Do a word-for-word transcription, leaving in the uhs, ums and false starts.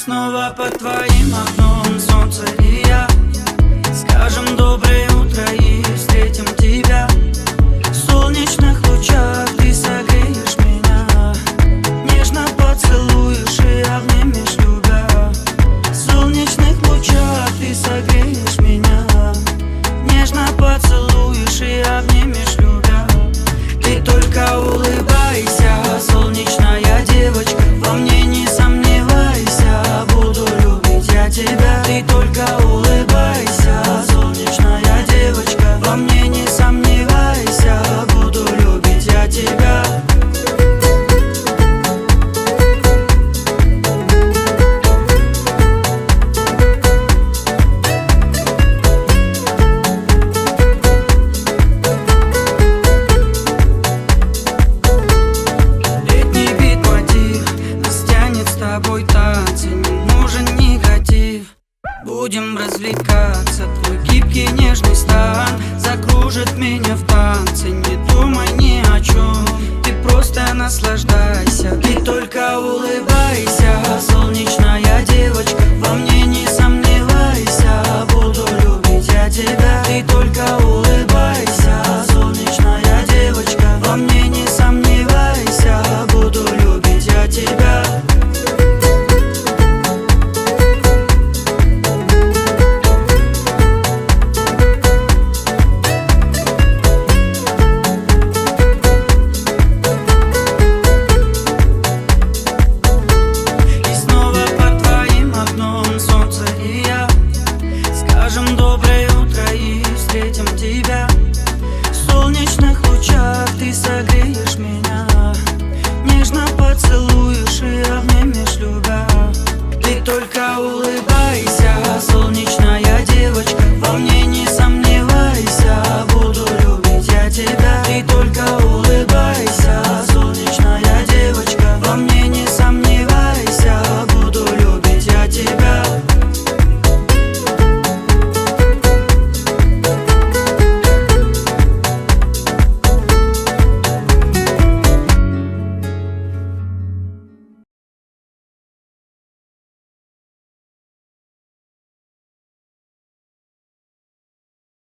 снова под твоим окном, солнце и я. Скажем доброе утро и встретим тебя. В солнечных лучах ты согреешь меня, нежно поцелуешь и обнимешь, любя. В солнечных лучах ты согреешь меня, нежно поцелуешь и обнимешь, любя. Ты только улыбайся, солнечная девочка, во мне не сомневайся, буду любить я тебя. Ты только улыбайся, солнечная девочка, во мне не сомневайся, буду любить я тебя. С тобой танцы, не нужен негатив. Будем развлекаться, твой гибкий нежный стан закружит меня в танце. Не думай ни о чем, ты просто наслаждайся. Ты только улыбайся, солнечная